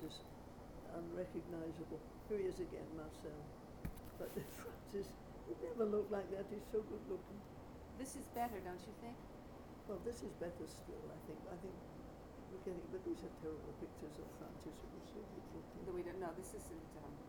Francis unrecognisable. Here he is again, Marcel. But Francis, he never looked like that. He's so good looking. This is better, don't you think? Well, this is better still, I think. I think we're getting, but these are terrible pictures of Francis who was so good looking. No, we don't. No, this isn't.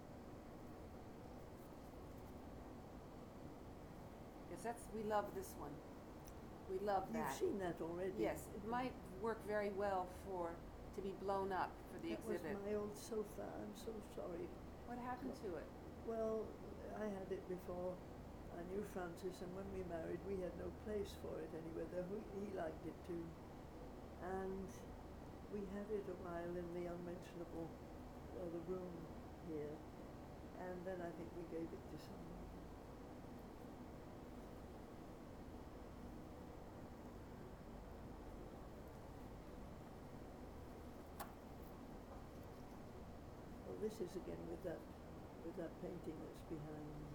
Yes, that's. We love this one. We love that. You've seen that already. Yes, it might work very well to be blown up for the exhibit. That was my old sofa. I'm so sorry. What happened to it? Well, I had it before I knew Francis, and when we married, we had no place for it anywhere, though he liked it too. And we had it a while in the unmentionable, the room here, and then I think we gave it to someone. Well, this is again with that painting that's behind me.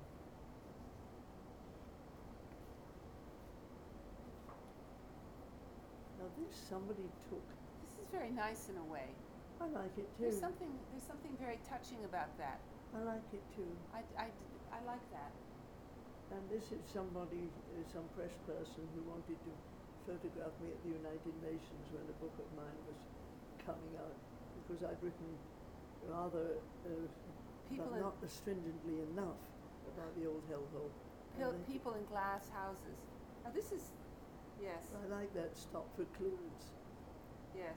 Now this somebody took. This is very nice in a way. I like it too. There's something very touching about that. I like it too. I like that. And this is somebody, some press person who wanted to photograph me at the United Nations when a book of mine was coming out, because I'd written rather but not astringently enough about the old hellhole. People in glass houses. Now this is, yes. I like that stop for clouds. Yes.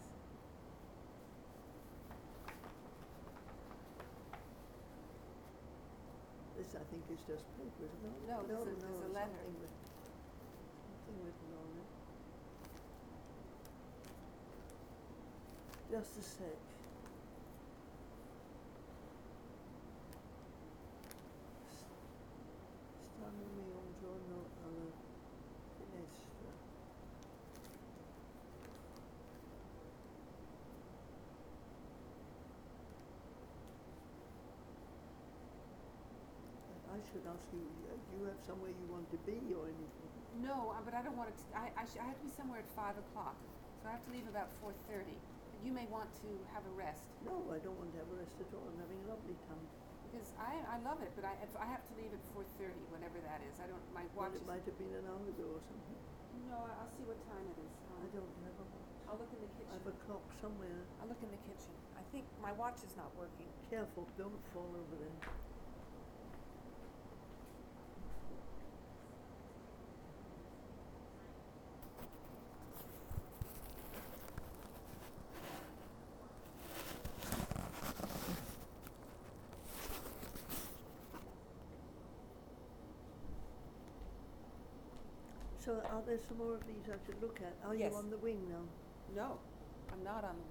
This, I think, is just paper, isn't it? No, there's a letter. Something written on it. Just a sec. Stanno un giorno alla finestra. I should ask you, do you have somewhere you want to be or anything? No, but I don't want it to, I have to be somewhere at 5 o'clock, so I have to leave about 4:30. You may want to have a rest. No, I don't want to have a rest at all. I'm having a lovely time. Because I love it, but I have to leave at 4:30, whatever that is. I don't, my watch Well, it might have been an hour ago or something. No, I'll see what time it is. I don't have a watch. I'll look in the kitchen. I have a clock somewhere. I'll look in the kitchen. I think my watch is not working. Careful, don't fall over there. So are there some more of these I should look at? Are Yes. you on the wing now? No, I'm not on the